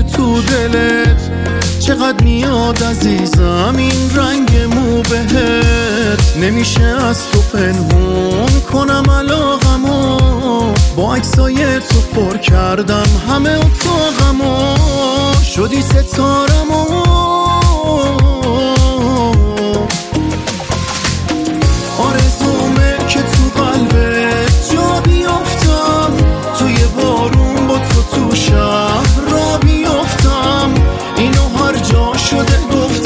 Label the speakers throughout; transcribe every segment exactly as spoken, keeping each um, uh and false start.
Speaker 1: تو دلت چقدر میاد عزیزم این رنگ مو بهت. نمیشه از تو پنهون کنم علاقمو، با عکسای تو پر کردم همه اتاقمو. شدی ستارمو، آرزومه که تو قلبت جا بیافتم، توی بارون با تو تو شهر را بیافتم. اینو هر جا شده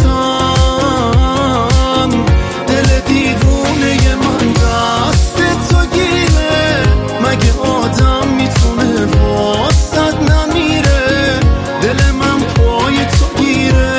Speaker 1: گفتم، دل دیوونه من دست تو گیره. مگه آدم میتونه واسد نمیره، دل من پای تو گیره.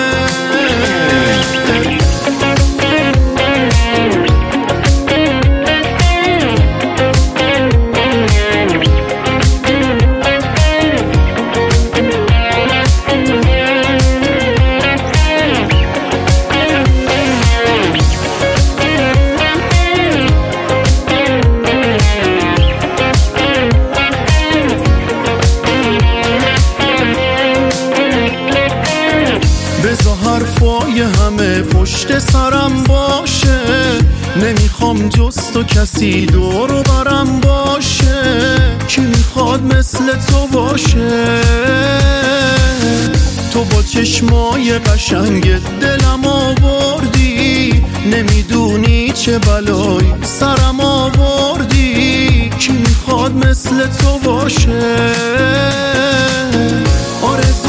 Speaker 1: بذار حرفای همه پشت سرم باشه، نمیخوام جز تو کسی دور و برم باشه. کی میخواد مثل تو باشه، تو با چشمای قشنگت دلم آوردی. نمیدونی چه بلایی سرم آوردی. کی میخواد مثل تو باشه، آرزو